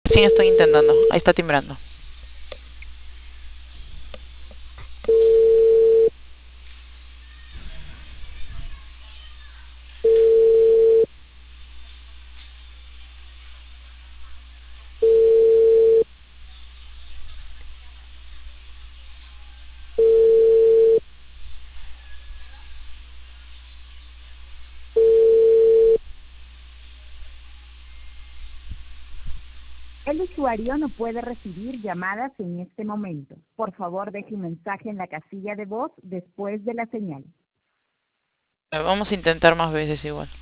Recién estoy intentando. Ahí está timbrando. El usuario no puede recibir llamadas en este momento. Por favor, deje un mensaje en la casilla de voz después de la señal. Vamos a intentar más veces igual.